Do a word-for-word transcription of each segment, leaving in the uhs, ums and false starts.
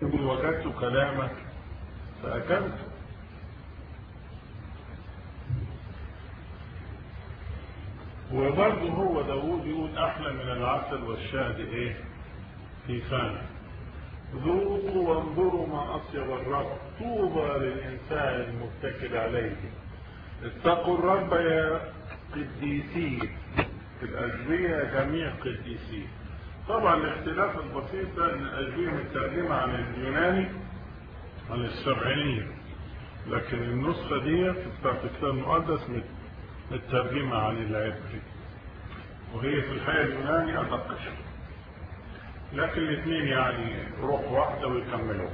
يقول وجدت كلامك فأكلت. وبرضه هو داود يقول أحلى من العسل والشهد إيه في فمه. ذوقوا وانظروا ما أطيب الرب، طوبى للإنسان المتكل عليه. اتقوا الرب يا قديسين، في الأجبية جميع قديسين. طبعا الاختلاف البسيط ده ان الأجبية مترجمة عن اليوناني عن السبعينية، لكن النسخة دي بتاعت الكتاب المقدس مترجمة عن العبري، وهي في الحقيقة اليوناني أدق شوية، لكن الاثنين يعني روح واحدة ويكملوا.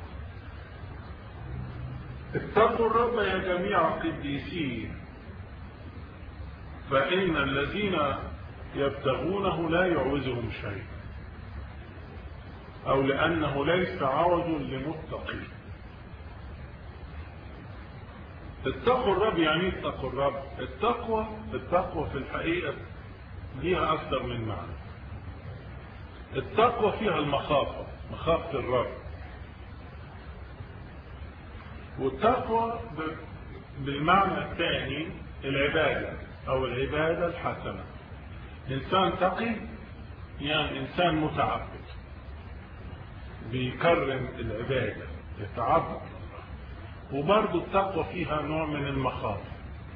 اتقوا الرب يا جميع قديسين، فإن الذين يبتغونه لا يعوزهم شيء، أو لأنه ليس عوز لمتقي. اتقوا الرب يعني اتقوا الرب. التقوى التقوى في الحقيقة ليها أكثر من معنى. التقوى فيها المخافة، مخافة الرب. والتقوى بالمعنى الثاني العبادة أو العبادة الحسنة. إنسان تقي يعني إنسان متعبد بيكرم العبادة، يتعبد. وبرضه التقوى فيها نوع من المخافة.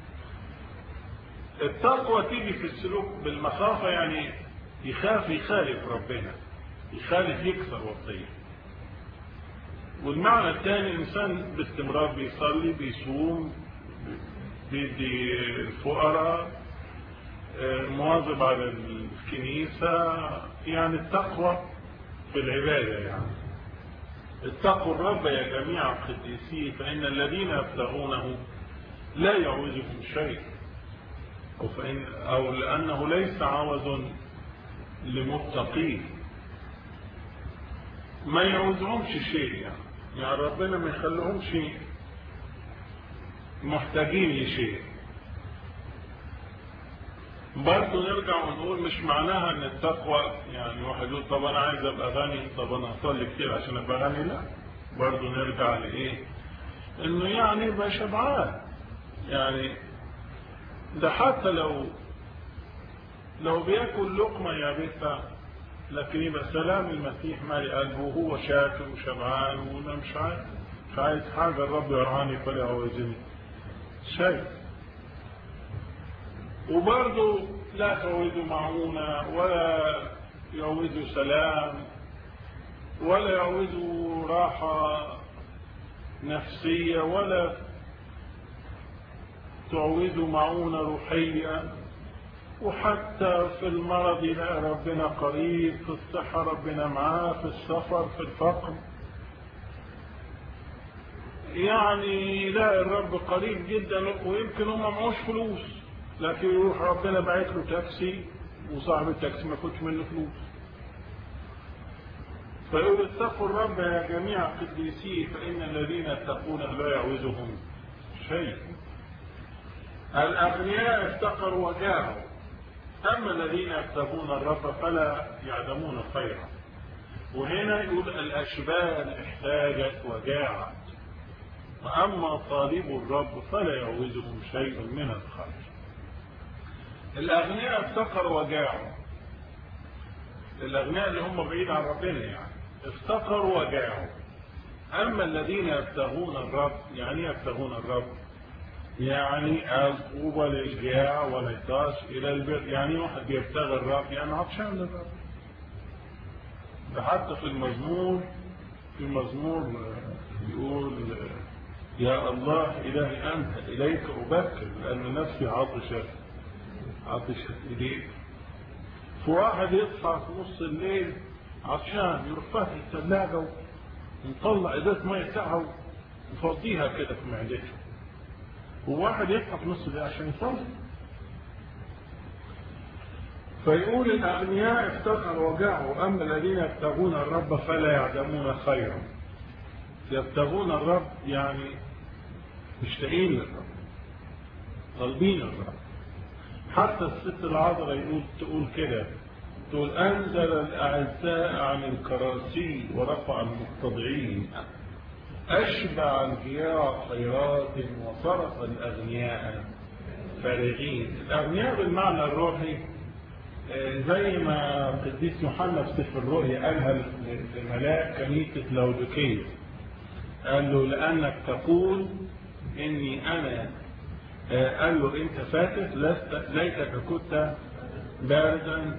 التقوى تيجي في السلوك بالمخافة، يعني يخاف يخالف ربنا، يخالف يكسر وصيه. والمعنى الثاني إنسان باستمرار بيصلي بيصوم بيدي الفقراء، مواظب على الكنيسة، يعني التقوى في العبادة. يعني اتقوا الرب يا جميع قديسيه، فإن الذين يبتغونه لا يعوزهم شيء، أو, فإن أو لأنه ليس عوز لمتقين. ما يعوزهمش شيء، يعني, يعني ربنا ما يخليهمش محتاجين لشيء. برضه نرجع ونقول مش معناها ان التقوى يعني واحد يقول طب انا عايز ابقى غني، طب انا اصلي كتير عشان ابقى غني. لا، برضه نرجع لايه؟ انه يعني يبقى شبعان. يعني ده حتى لو لو بياكل لقمه يا بيتا، لكن يبقى سلام المسيح مالي قلبه وهو شاكر وشبعان وانا مش عايز مش عايز حاجه، الرب يرعاني فلا يعوزني شيء. وبرضه لا تعوزوا معونة ولا يعوزوا سلام ولا يعوزوا راحة نفسية ولا تعوزوا معونة روحية. وحتى في المرض يلاقي ربنا قريب، في الصحة ربنا معاه، في السفر، في الفقر يعني يلاقي الرب قريب جدا. ويمكن هم معوش فلوس، لكن يروح ربنا باعت له تاكسي وصاحب التاكسي ما ياخدش منه فلوس. فيقول اتقوا الرب يا جميع قديسيه، فإن الذين يتقون لا يعوزهم شيء. الأغنياء افتقروا وجاعوا، أما الذين يبتغون الرب فلا يعدمون خيرا. وهنا يقول الأشبال احتاجت وجاعت، وأما طالب الرب فلا يعوزهم شيء من الخير. الأغنياء افتقروا وجاعوا، الأغنياء اللي هم بعيد عن ربنا يعني افتقروا وجاعوا. أما الذين يبتغون الرب، يعني يبتغون الرب يعني الطوبى للجياع والعطاش إلى البر. يعني واحد يبتغي الرب يعني عطشان للرب. ده حتى في المزمور في المزمور يقول يا الله إلهي أنت إليك أبكر لأن نفسي عطشت عطشت إليك. فواحد يصحى في نص الليل عطشان، يروح فاتح الثلاجة ومطلع إزازة مية ساعة ويفضيها كده في معدته. وواحد يصحى في نص الليل عشان يصلي. فيقول الأغنياء افتقروا وجاعوا، أما الذين يبتغون الرب فلا يعدمون خيرا. يبتغون الرب يعني مشتاقين للرب، طالبين الرب. حتى الست العذراء يقول تقول كده تقول أنزل الأعزاء عن الكراسي ورفع المتضعين، أشبع الجياع خيرات وصرف الأغنياء فارغين. الأغنياء بالمعنى الروحي زي ما القديس يوحنا في سفر الرؤيا قالها لملاك كنيسة لوديكية، قال له لأنك تقول إني أنا، قال له أنت فاتح، لست ليتك كنت باردا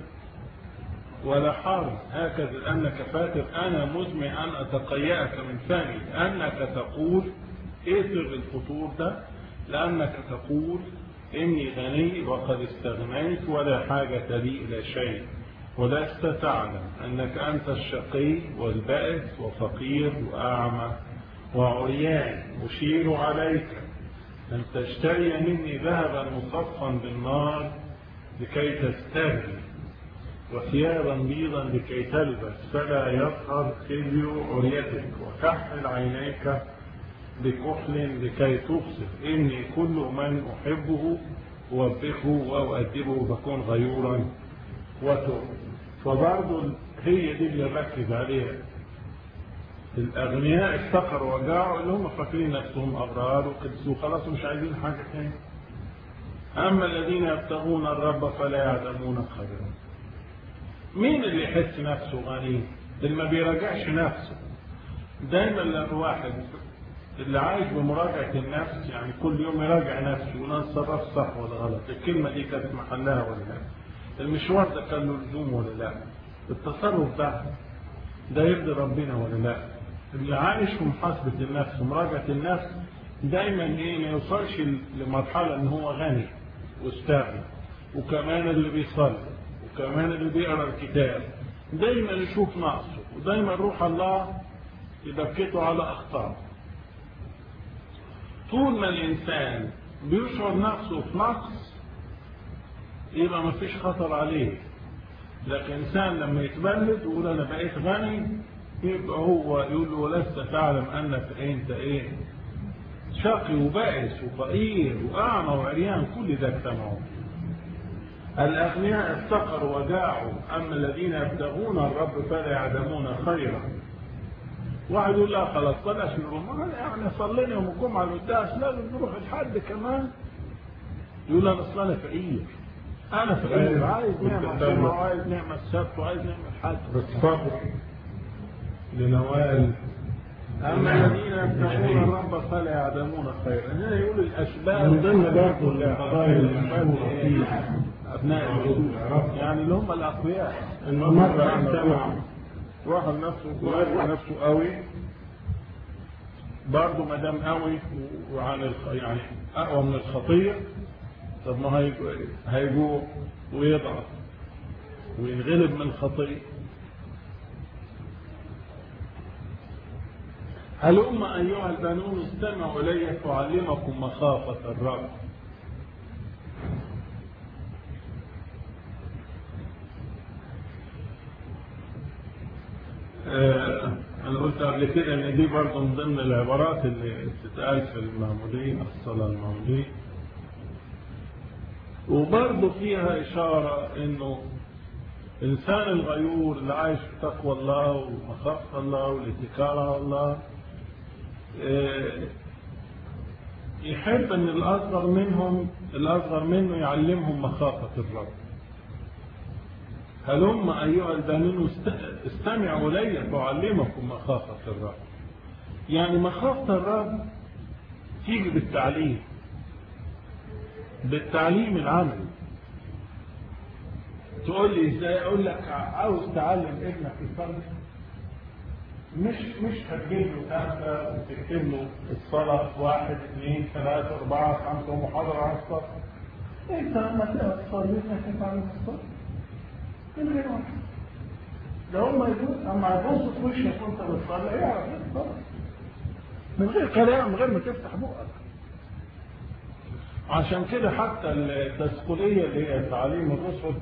ولا حار، هكذا لأنك فاتح أنا مزمع أن أتقيأك من فمي، لأنك تقول إيه سر الفطور ده؟ لأنك تقول إني غني وقد استغنيت ولا حاجة لي إلى شيء، ولست تعلم أنك أنت الشقي والبائس وفقير وأعمى وعريان، أشير عليك أن تشتري مني ذهبا مصفا بالنار لكي تستغني، وثيابا بيضا لكي تلبس، فلا يظهر خزي عريتك، وكحل عينيك بكحل لكي تبصر، إني كل من أحبه أوبخه وأؤدبه بكون غيورا وتوب. فبرضه هي دي اللي ركز عليها. الأغنياء افتقروا وجاعوا اللي هم فاكرين نفسهم أبرار وقدسوا خلاص مش عايزين حاجة تاني. أما الذين يبتغون الرب فلا يعلمون خيرا. مين اللي يحس نفسه غني؟ اللي ما بيراجعش نفسه. دايما الواحد اللي عايش بمراجعة النفس، يعني كل يوم يراجع نفسه ولا اتصرف صح ولا غلط، الكلمة دي كانت محلها ولا لا، المشوار ده كان له لزوم ولا لا، التصرف ده ده يرضي ربنا ولا لا. اللي عايش في محاسبة النفس ومراجعة النفس دايما ايه ما يوصلش لمرحلة ان هو غني واستغنى، وكمان اللي بيصلي وكمان اللي بيقرا الكتاب دايما يشوف نقصه، ودايما روح الله يبكته على اخطائه. طول ما الانسان بيشعر نفسه في نقص يبقى ما فيش خطر عليه. لكن انسان لما يتبلد ويقول انا بقيت غني يبقى هو يقول له ولست تعلم انك انت ايه؟ شقي وبائس وفقير واعمى وعريان، كل ده اجتمعوا. الاغنياء افتقروا وجاعوا، اما الذين يبتغون الرب فلا يعدمون خيرا. واحد يقول لا خلاص بلاش نروح، يعني صلينا يوم الجمعه القداس لازم نروح لحد كمان. يقول انا اصل انا فقير، انا فقير عايز نعمل جمعه وعايز نعمل سبت وعايز نعمل حاجه، بالصبر لنوال. اما الذين يبتغون الرب فلا يعدمون خيرا. هنا يقول الاسباب من ضمن برضه القضايا المشهوره ابناء الجدود، يعني اللي هم الاقوياء، انه مره اجتمع واحد نفسه وقال نفسه قوي برضه ما دام قوي وعن الخ... يعني اقوى من الخطيه، طب ما هيجوع ويضعف وينغلب من الخطيه. هلم ايها البنون استمعوا الي فاعلمكم مخافه الرب. آه انا قلت قبل كده ان دي برضه من ضمن العبارات اللي بتتقال في المعمودين، الصلاه المعموديه، وبرضه فيها اشاره انه الانسان الغيور اللي عايش في تقوى الله ومخافه الله والاتكال على الله آه يحب ان الاصغر منهم الاصغر منه يعلمهم مخافه الرب. هلم أيها البنون استمعوا إلي فأعلمكم مخافة الرب. يعني مخافة الرب تيجي بالتعليم، بالتعليم العملي. تقول لي ازاي؟ اقول لك عاوز تعلم ابنك يصلي، مش مش هتجيب له كتابه وتكتب له الصلاه واحد اثنين ثلاثه اربعه خمسه ومحاضره على الصلاه. انت لما تصلي هتتعلم الصلاه من غير واحد. لو هم يقول اما يبص في وشك وانت بتصلي يعرف الصلاه من غير كلام، من غير ما تفتح بقك. عشان كده حتى التسقليه اللي هي تعليم الرسل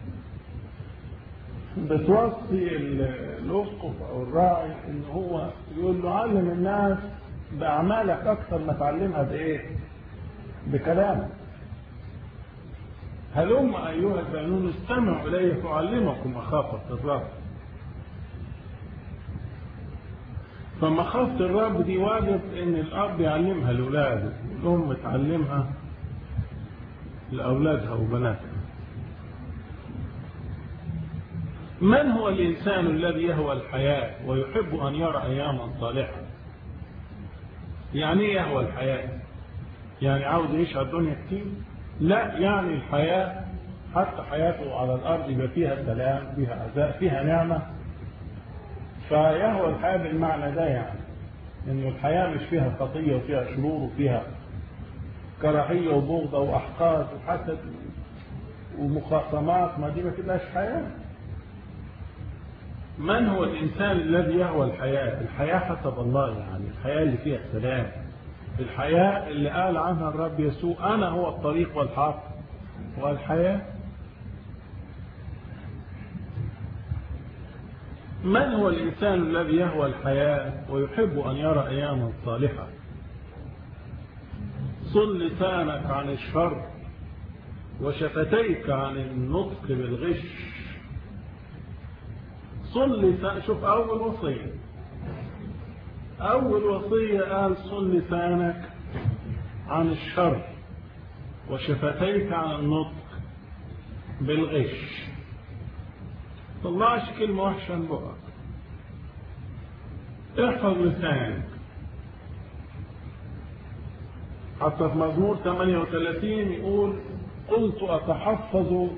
بتوصي الاسقف او الراعي ان هو يقول له علم الناس باعمالك اكثر ما تعلمها بايه؟ بكلامك. هلم أيها البنون استمعوا إلي فأعلمكم مخافة الرب. فمخافة الرب دي واجب إن الأب يعلمها لأولاده، الأم تعلمها لأولادها وبناتها. من هو الإنسان الذي يهوى الحياة ويحب أن يرى أياما صالحة؟ يعني إيه يهوى الحياة؟ يعني عاوز يعيش على الدنيا كتير؟ لا، يعني الحياة حتى حياته على الأرض يبقى فيها سلام، فيها عزاء، فيها نعمة. فيهوى الحياة بالمعنى ده، يعني إنه الحياة مش فيها خطية وفيها شرور وفيها كراهية وبغضة وأحقاد وحسد ومخاصمات، ما دي ما تبقاش حياة. من هو الإنسان الذي يهوى الحياة؟ الحياة حسب الله، يعني الحياة اللي فيها سلام، الحياة اللي قال عنها الرب يسوع أنا هو الطريق والحق والحياة. من هو الإنسان الذي يهوى الحياة ويحب أن يرى أياما صالحة؟ صل لسانك عن الشر وشفتيك عن النطق بالغش. صل لسانك، شوف أول وصية، أول وصية قال صل لسانك عن الشر وشفتيك عن النطق بالغش. طلعش كلمة وحشة من بقك، احفظ لسانك. حتى في مزمور ثمانية وثلاثين يقول قلت أتحفظ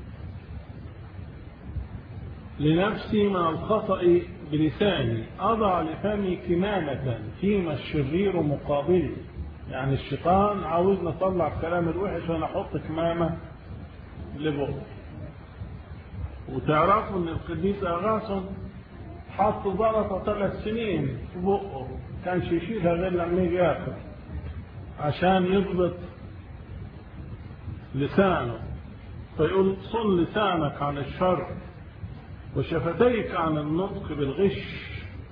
لنفسي من الخطأ بلساني، أضع لفمي كمامة فيما الشرير مقابلي. يعني الشيطان عاوزنا نطلع الكلام الوحش وانا احط كمامة لبقه. وتعرفوا ان القديس اغاثون حط زلطة ثلاث سنين في بقه، كانش يشيلها غير لما يجي ياكل عشان يضبط لسانه. فيقول صن لسانك عن الشر وشفتيك عن النطق بالغش.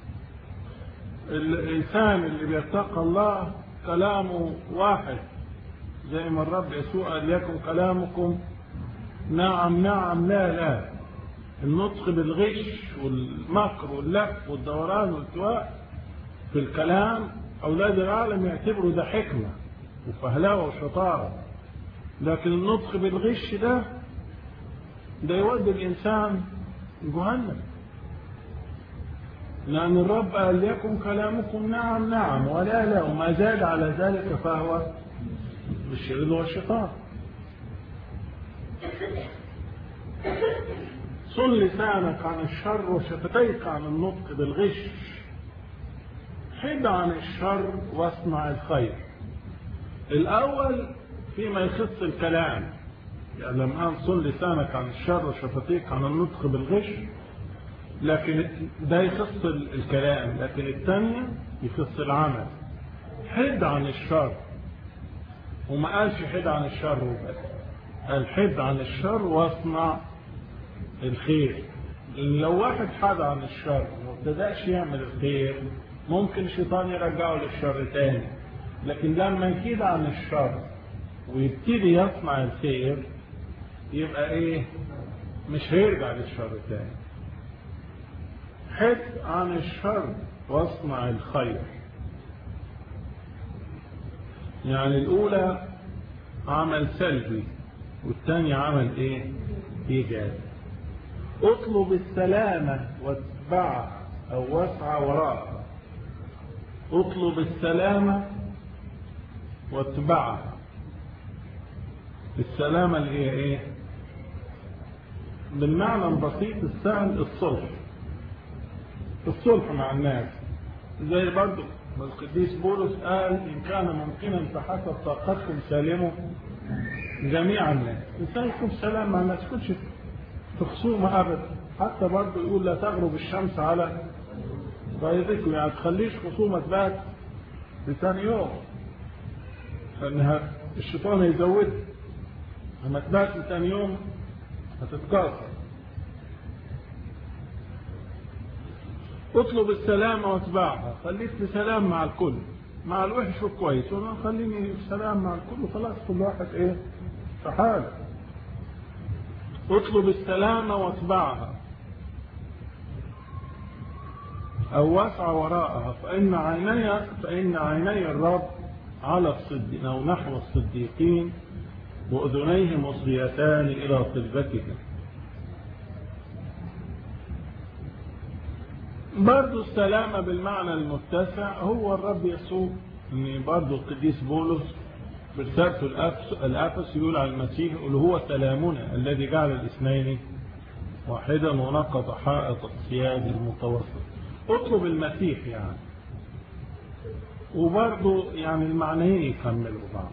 الإنسان اللي بيتقى الله كلامه واحد، زي ما الرب يسوع قال ليكن كلامكم نعم نعم لا لا. النطق بالغش والمكر واللف والدوران والتواء في الكلام أولاد العالم يعتبروا ده حكمة وفهلاوة وشطارة، لكن النطق بالغش ده ده يودي الإنسان جهنم. لأن الرب قال ليكن كلامكم نعم نعم ولا لا، وما زاد على ذلك فهو بالشرير والشيطان. صن لسانك عن الشر وشفتيك عن النطق بالغش. حد عن الشر واصنع الخير. الأول فيما يخص الكلام، يعني لما قال صن لسانك عن الشر وشفتيك عن النطق بالغش، لكن ده يخص الكلام، لكن الثانية يخص العمل. حد عن الشر، وما قالش حد عن الشر وبس، قال حد عن الشر واصنع الخير. لو واحد حد عن الشر وما ابتداش يعمل الخير ممكن الشيطان يرجعه للشر تاني، لكن لما يكيد عن الشر ويبتدي يصنع الخير يبقى ايه؟ مش هيرجع للشر تاني. حد عن الشر واصنع الخير. يعني الاولى عمل سلبي والثاني عمل ايه؟ ايجابي. اطلب السلامة واتبعها او واسعى وراءها. اطلب السلامة واتبعها. السلامة اللي هي ايه؟ بالمعنى البسيط السهل الصلح، الصلح مع الناس. زي برضو القديس بولس قال إن كان ممكنا فحسب طاقتكم سالموا جميع الناس. الإنسان يكون سلام مع الناس، يكونش في خصومة أبدا. حتى برضو يقول لا تغرب الشمس على بيضكم، يعني تخليش خصومة تبات لثاني يوم، لأنها الشيطان يزود لما تبات لثاني يوم هتتكاثر. اطلب السلامة واتبعها. خليك في سلام مع الكل، مع الوحش والكويس، وانا خليني في سلام مع الكل وخلاص، كل واحد ايه في حاله. اطلب السلامة واتبعها أو واسع وراءها، فإن عيني فإن عيني الرب على الصديقين أو نحو الصديقين وأذنيه مصغيتان إلى طلبتهم. برضو السلامة بالمعنى المتسع هو الرب يسوع. ان برضو القديس بولس برسالته الأفس يقول على المسيح يقول هو سلامنا الذي جعل الاثنين واحدا ونقض حائط السياد المتوسط. اطلب المسيح يعني، وبرضو يعني المعنيين يكملوا بعض.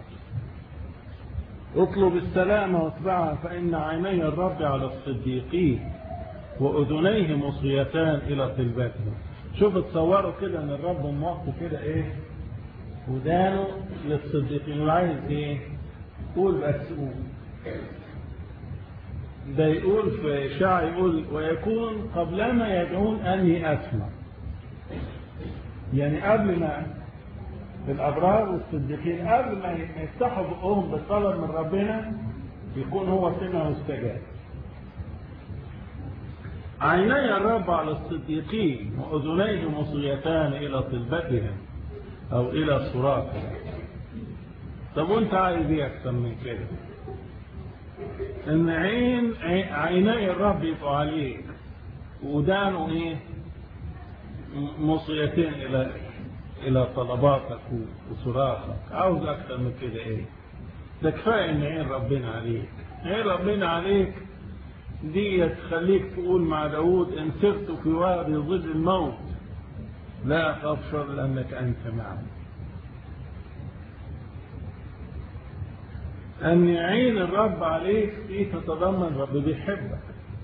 اطلب السلامة واتبعها، فإن عيني الرب على الصديقين وأذنيه مصغيتان إلى طلبتهم. شوف تصوروا كده ان الرب موقف كده ايه ودانه للصديقين وعايز ايه قول بس قول. ده يقول في شاعر يقول ويكون قبلما يدعون أني أسمع، يعني قبل ما الأبرار والصديقين قبل ما يفتحوا بقهم بالطلب من ربنا يكون هو سمع واستجاب. عيني الرب على الصديقين وأذنيه مصغيتان إلى طلبتهم أو إلى صراخهم. طب وانت عايز ايه أكثر من كده؟ ان عين عيني الرب يبقوا عليك ودانه ايه مصغيتين الى الى طلباتك وصراخك. عاوز اكثر من كده ايه؟ ده كفايه ان عين ربنا عليك. عين ربنا عليك دي تخليك تقول مع داود ان سرت في وادي ظل الموت لا اخاف شر لانك انت معي. أن عين الرب عليك دي تتضمن رب بيحبك.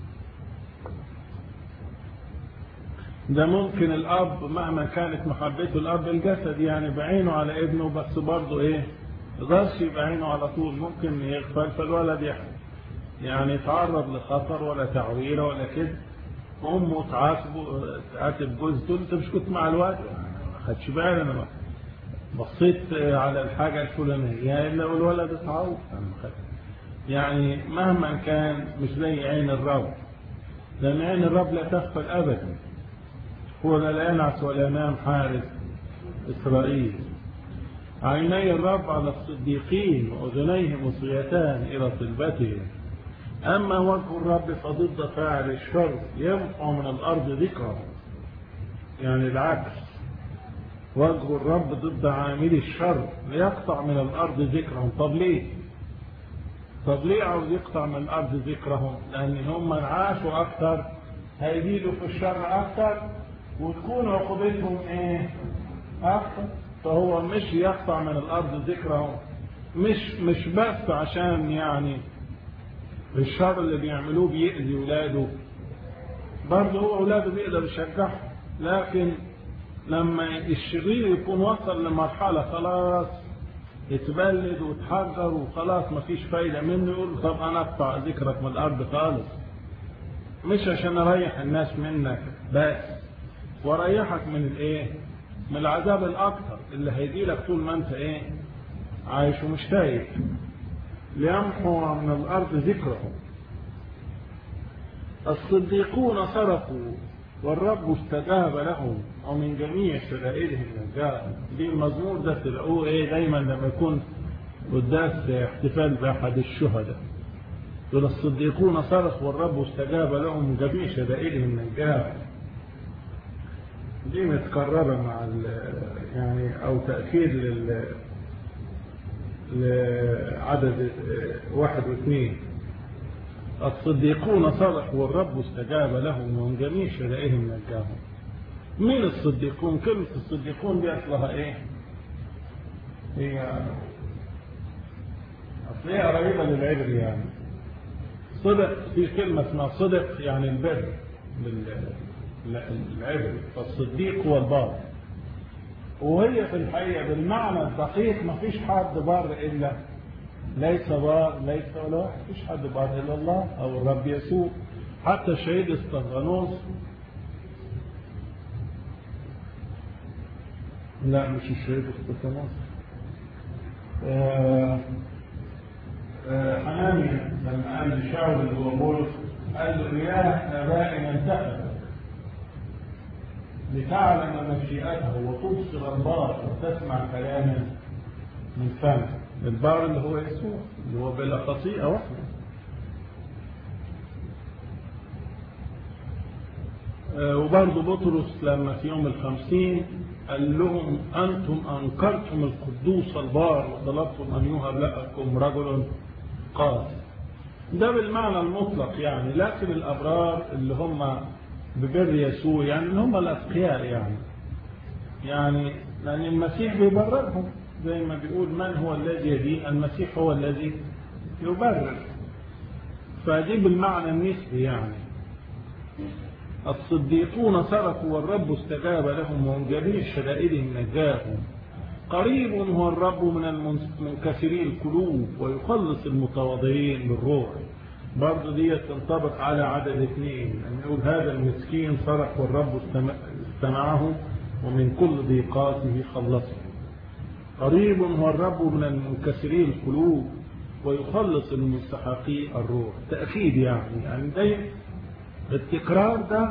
ده ممكن الأب مهما كانت محبته الأب الجسد يعني بعينه على ابنه بس برضه إيه غش يبقى عينه على طول ممكن يغفل فالولد يحب يعني يتعرض لخطر ولا تعويره ولا كده. أمه تعاتبه تعاتب جوزته أنت مش كنت مع الواد ما خدش بالي أنا بصيت على الحاجة الفلانية يعني لو الولد اتعود يعني مهما كان مش زي عين الرب. لأن عين الرب لا تغفل أبدا. هو لا ينعس ولا ينام حارس إسرائيل. عيني الرب على الصديقين وأذنيه مصغيتان إلى طلبتهم. أما وجه الرب فضد فاعل الشر يمحو من الأرض ذكره. يعني العكس وجه الرب ضد عامل الشر ليقطع من الأرض ذكرهم. طب ليه؟ طب ليه عاوز يقطع من الأرض ذكرهم؟ لأن هم عاشوا أكثر هيزيدوا في الشر أكثر وتكون عقوبتهم إيه؟ أكثر. فهو مش يقطع من الأرض ذكرهم مش مش بس عشان يعني الشر اللي بيعملوه بيأذي ولاده برضه هو ولاده بيقدر يشجعهم. لكن لما الشرير يكون وصل لمرحلة خلاص يتبلد وتحجر وخلاص مفيش فايدة منه يقول طب أنا أقطع ذكرك من الأرض خالص مش عشان أريح الناس منك بس وأريحك من الإيه؟ من العذاب الأكثر اللي هيجيلك طول ما أنت إيه؟ عايش ومش تايب. ليمحو من الأرض ذكرهم. الصديقون صرخوا والرب استجاب لهم ومن جميع شدائدهم نجاهم. دي المزمور ده تلاقوه ايه دايما لما يكون قداس احتفال باحد الشهداء دول الصديقون صرخوا والرب استجاب لهم من جميع شدائدهم نجاهم. دي متكرره مع يعني او تاكيد لل لعدد واحد واثنين. الصديقون صرخوا والرب استجاب لهم ومن جميع شدائدهم نجاهم. مين الصديقون؟ كلمة الصديقون دي أصلها إيه؟ هي أصلها قريبة للعبر يعني. صدق في كلمة اسمها صدق يعني البر بالعبر فالصديق هو البار. وهي في الحقيقة بالمعنى الدقيق ما فيش حد بار إلا ليس بار ليس ولا واحد. مفيش حد بار إلا الله أو الرب يسوع. حتى الشهيد استفانوس لا مش الشهيد استفانوس آه حنانيا لما قال لشاول اللي هو بولس قال له إله آبائنا انتخبك لتعلم مشيئته وتبصر البار وتسمع كلاما من فمه. البار اللي هو يسوع اللي هو بلا خطيئة واحدة. وبرضه بطرس لما في يوم الخمسين قال لهم أنتم أنكرتم القدوس البار وطلبتم أن يهب لكم رجل قاسي. ده بالمعنى المطلق يعني، لكن الأبرار اللي هم ببر يسوع يعني اللي هم الأتقياء يعني يعني لأن المسيح بيبررهم زي ما بيقول من هو الذي يدين، المسيح هو الذي يبرر. فدي بالمعنى النسبي يعني. الصديقون سرقوا والرب استجاب لهم ومن جميع شدائدهم نجاهم. قريب هو الرب من المنكسرين القلوب ويخلص المتواضعين بالروح. برضه دي تنطبق على عدد اثنين، أن يقول هذا المسكين سرق والرب استمعه ومن كل ضيقاته خلصه. قريب هو الرب من المنكسرين القلوب ويخلص المستحقين الروح. تأكيد يعني يعني ده التكرار ده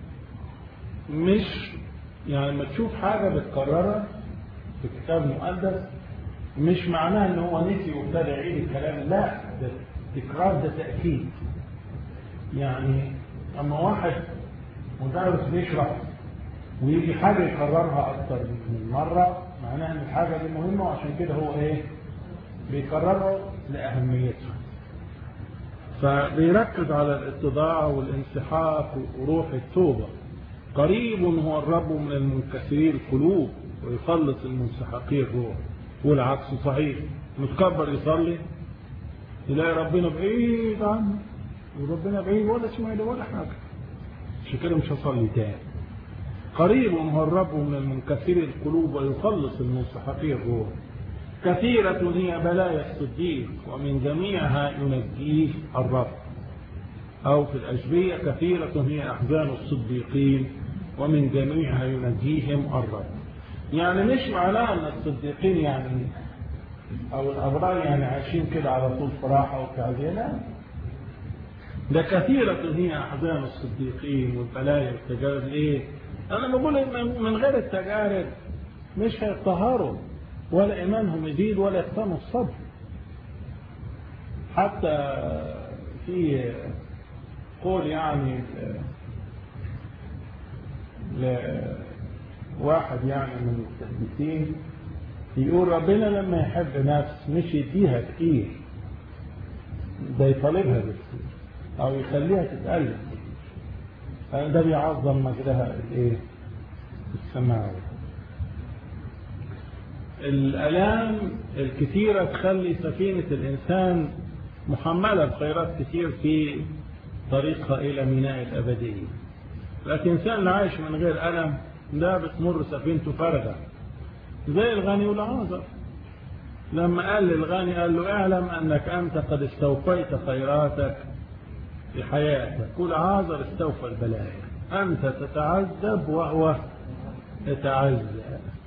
مش يعني ما تشوف حاجة بتكررها في كتاب مقدس مش معناه ان هو نسي وابتدى يعيد الكلام، لا، ده التكرار ده تأكيد. يعني اما واحد مدرس بيشرح ويجي حاجة يكررها اكتر من مرة معناه ان الحاجة دي مهمة وعشان كده هو ايه بيكررها لأهميتها. فبيركز على الاتضاع والانسحاق وروح التوبة. قريب هو الرب من المنكسرين القلوب ويخلص المنسحقين الروح. والعكس صحيح، متكبر يصلي يلاقي ربنا بعيد عنه وربنا بعيد ولا اسمه له ولا حاجة، عشان كده مش هصلي تاني. قريب هو الرب من المنكسرين القلوب ويخلص المنسحقين الروح. كثيرة هي بلايا الصديق ومن جميعها ينجيه الرب. أو في الأشبية كثيرة هي أحزان الصديقين ومن جميعها ينجيهم الرب. يعني مش معناه أن الصديقين يعني أو الأبرار يعني عايشين كده على طول فراحة وكعزية، لا، ده كثيرة هي أحزان الصديقين والبلايا والتجارب. ليه؟ أنا بقول من غير التجارب مش هيتطهروا ولا إيمانهم يزيد ولا يقتنوا الصبر. حتى في قول يعني لواحد يعني من المستحدثين يقول ربنا لما يحب نفس مش يديها كتير، ده يطالبها بكتير أو يخليها تتألم، ده بيعظم مجدها الايه السماوي. الآلام الكثيرة تخلي سفينة الإنسان محملة بخيرات كثير في طريقها إلى ميناء الأبدية. لكن الإنسان اللي عايش من غير ألم ده بتمر سفينته فارغة، زي الغني والعازر. لما قال للغني قال له اعلم أنك أنت قد استوفيت خيراتك في حياتك، والعازر استوفى البلايا، أنت تتعذب وهو يتعذب.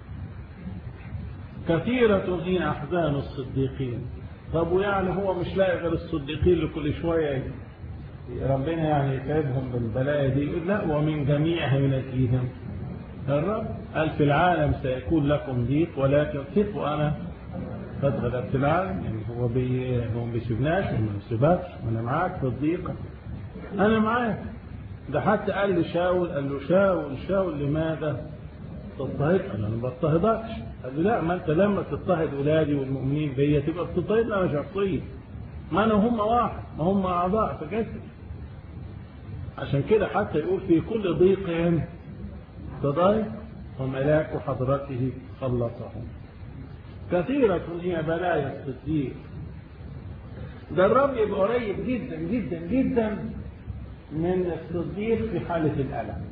كثيرة هي أحزان الصديقين. طب ويعني هو مش لاقي غير الصديقين لكل شوية ربنا يعني يتعبهم بالبلايا دي؟ لا، ومن جميعها ينجيهم الرب. قال في العالم سيكون لكم ضيق ولكن ثقوا أنا قد غلبت العالم. يعني هو بي هو ما بيسيبناش وما بيسيبكش، أنا معاك في الضيقة، أنا معاك. ده حتى قال لشاول قال له شاول شاول لماذا تضطهد؟ أنا ما بضطهدكش. قال له لا، ما أنت لما تضطهد أولادي والمؤمنين بيا تبقى بتضطهدني أنا شخصيا، ما أنا هم واحد، ما هم أعضاء في جسدي. عشان كده حتى يقول في كل ضيق تضايق وملاك حضرته خلصهم. كثيرة هي بلايا الصديق. ده الرب يبقى قريب جدا جدا جدا من الصديق في حالة الألم،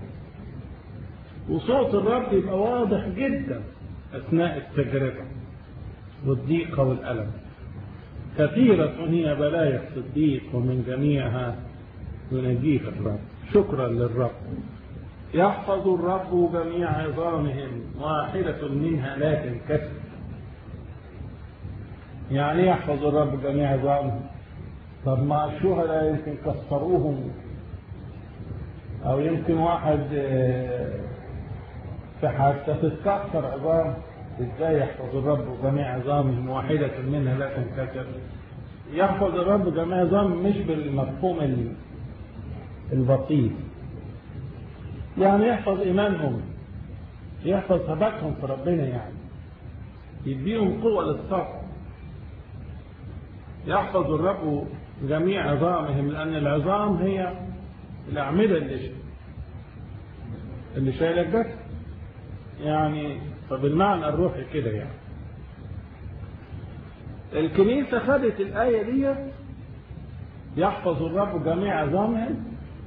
وصوت الرب يبقى واضح جدا أثناء التجربة والضيقة والألم. كثيرة هي بلايا الصديق ومن جميعها ينجيه الرب. شكرا للرب. يحفظ الرب جميع عظامهم واحدة منها لا تنكسر. يعني يحفظ الرب جميع عظامهم. طب ما الشهداء يمكن كسروهم، او يمكن واحد في حادثة تتكسر عظام، ازاي يحفظ الرب جميع عظامهم واحدة منها لا تنكسر؟ يحفظ الرب جميع عظامهم مش بالمفهوم البسيط، يعني يحفظ ايمانهم، يحفظ ثباتهم في ربنا، يعني يديهم قوة للصبر. يحفظ الرب جميع عظامهم، لأن العظام هي الأعمدة اللي اللي شايلة الجسد، يعني فبالمعنى الروحي كده. يعني الكنيسة خدت الآية دي يحفظ الرب جميع عظامهم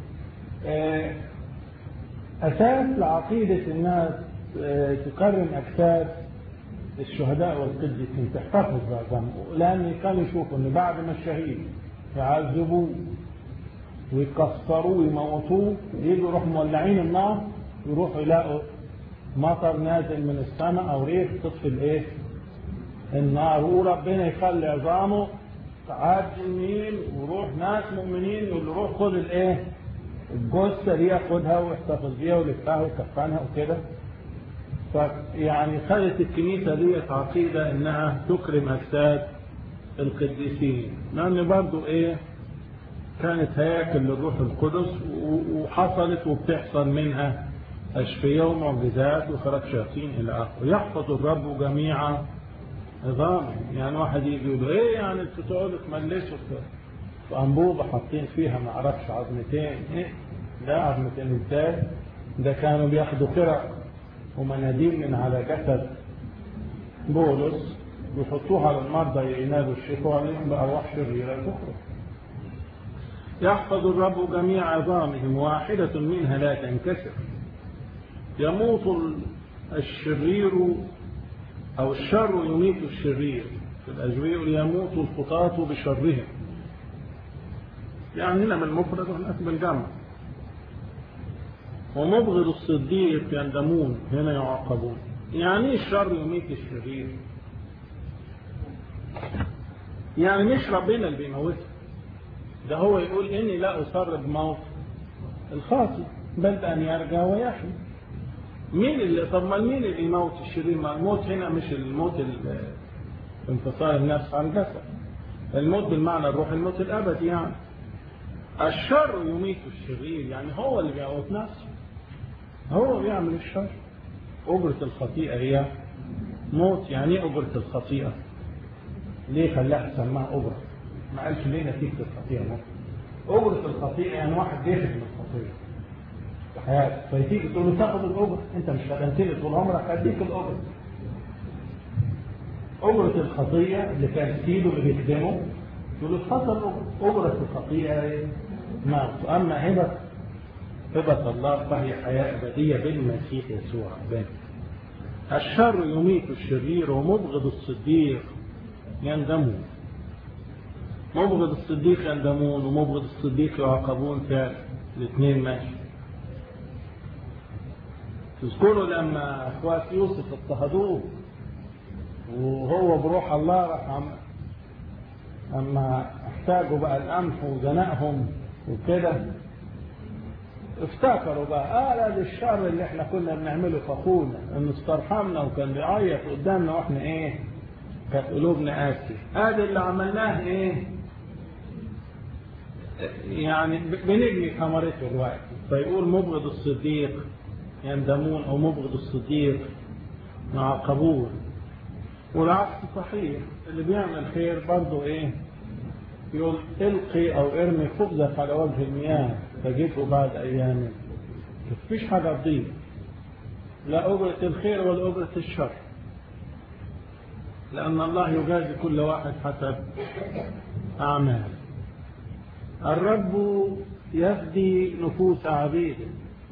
أساس لعقيدة الناس تكرم أجساد الشهداء والقديسين، تحتفظ بعظامهم، لأن كانوا يشوفوا إن بعد ما الشهيد يعذبوه ويكسروه ويموتوه يجوا يروحوا مولعين النار، يروحوا يلاقوا مطر نازل من السماء أو ريح تطفي الإيه؟ النار، وربنا يخلي عظامه تعدي النيل ويروح ناس مؤمنين يقول له روح خد الإيه؟ الجثة دي ياخدها ويحتفظ بيها ويلفها ويكفنها وكده. فيعني خدت الكنيسة دي عقيدة إنها تكرم أجساد القديسين، لأن برضو إيه كانت هياكل للروح القدس وحصلت وبتحصل منها أشفية ومعجزات وخرج شياطين إلى آخره. يحفظ الرب جميع عظامهم. يعني واحد يجي يقول إيه يعني أنتوا تقعدوا تملسوا في أنبوبة حاطين فيها ما أعرفش عظمتين، إيه ده عظمتين إزاي؟ ده كانوا بياخدوا فرق ومناديل من على جسد بولس ويحطوها على المرضى ينادوا الشفاء عليهم بأرواح شريرة تخرج. يحفظ الرب جميع عظامهم واحدة منها لا تنكسر. يموت الشرير أو الشر يميت الشرير، في الأجوية يموت الخطاة بشرهم. يعني هنا من المفرد وهناك بالجمع. ومبغض الصديق يندمون، هنا يعاقبون. يعني الشر يميت الشرير، يعني مش ربنا اللي بيموته، ده هو يقول إني لا أصر بموت الخاطئ بل أن يرجع ويحيى. مين اللي طب ما مين اللي يموت الشرير؟ ما الموت هنا مش الموت انفصال النفس عن الجسد، الموت بالمعنى الروح، الموت الأبدي. يعني الشر يميت الشرير، يعني هو اللي بيموت نفسه، هو بيعمل الشر. أجرة الخطيئة هي موت. يعني ايه أجرة الخطيئة؟ ليه خلاها سماها أجرة؟ ما قالش ليه نتيجة الخطيئة موت. أجرة الخطيئة يعني واحد بيخدم من الخطيئة في حياتك، فيتيجي تقول له تاخد الأجرة، أنت مش خدمتني طول عمرك هديك الأجرة. أجرة الخطيئة اللي كان سيده اللي بيخدمه يقول له اتفضل أجرة الخطيئة موت. أما هبة هبة الله فهي حياة أبدية بالمسيح يسوع. الشر يميت الشرير ومبغض الصديق يندمون. مبغض الصديق يندمون ومبغض الصديق يعاقبون، فعلا الاثنين ماشي. تذكروا لما اخوات يوسف اضطهدوه وهو بروح الله راح اما احتاجوا بقى القمح وزنقهم وكده، افتكروا بقى اه ده الشر اللي احنا كنا بنعمله في اخونا، انه استرحمنا وكان بيعيط قدامنا واحنا ايه كانت قلوبنا قاسية. ادي اللي عملناه ايه يعني بنجني ثمرته الوقت. فيقول مبغض الصديق يندمون او مبغض الصديق يعاقبون. والعكس صحيح، اللي بيعمل خير برضه ايه يقول القي او ارمي خبزك على وجه المياه فجئته بعد ايام. مفيش حاجه تضيع، لا اجره الخير ولا اجره الشر، لان الله يجازي كل واحد حسب اعماله. الرب يفدي نفوس عبيده،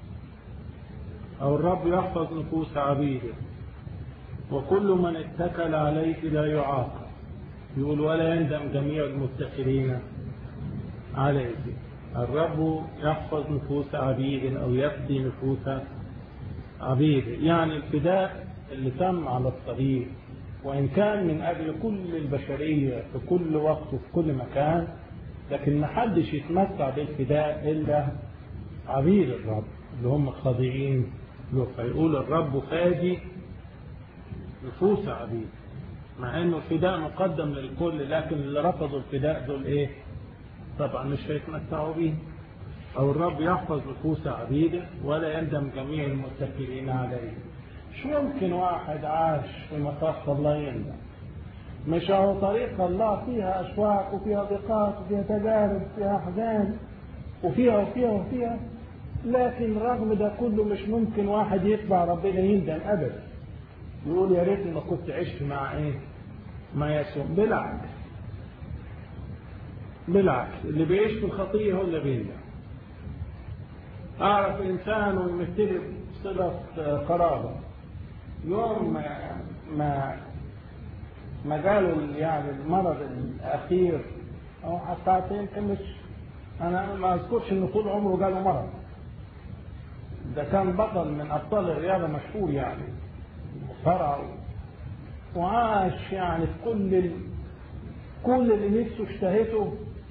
او الرب يحفظ نفوس عبيده، وكل من اتكل عليه لا يعاقب. يقول ولا يندم جميع المتكلين عليه. الرب يحفظ نفوس عبيده او يفدي نفوس عبيده، يعني الفداء اللي تم على الصليب وإن كان من أجل كل البشرية في كل وقت وفي كل مكان، لكن ما حدش يتمتع بالفداء إلا عبيد الرب اللي هم خاضعين له. فيقول الرب فادي نفوس عبيد، مع انه الفداء مقدم للكل، لكن اللي رفضوا الفداء دول ايه؟ طبعا مش هيتمتعوا بيه. او الرب يحفظ نفوس عبيده ولا يندم جميع المتكلين عليه. مش ممكن واحد عاش في مخافة الله يندم. مش هو طريق الله فيها اشواق وفيها ضيقات وفيها تجارب وفيها احزان وفيها وفيها وفيها، لكن رغم ده كله مش ممكن واحد يتبع ربنا يندم ابدا يقول يا ريتني ما كنت عشت مع ايه؟ ما يسوع. بالعكس بالعكس اللي بيعيش في الخطيه هو اللي بيندم. اعرف انسان ومثله صله قرابه، يوم ما ما ما جاله يعني المرض الاخير او حتى يمكن مش، انا ما اذكرش انه طول عمره جاله مرض، ده كان بطل من ابطال الرياضه مشهور يعني مصارع، وعاش يعني في كل ال... كل اللي نفسه اشتهته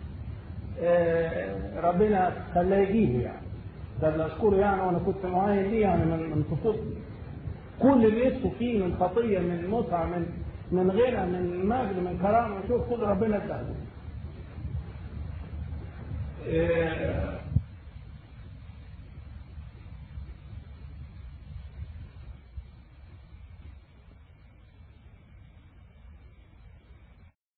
آه ربنا خلاه يجيبه يعني. ده اللي اذكره يعني وانا كنت معاين ليه يعني من من طفولتي. كل اللي نفسه فيه من خطيه من متعه من من غنى من مجد من كرامه، شوف كل ربنا اداه. آه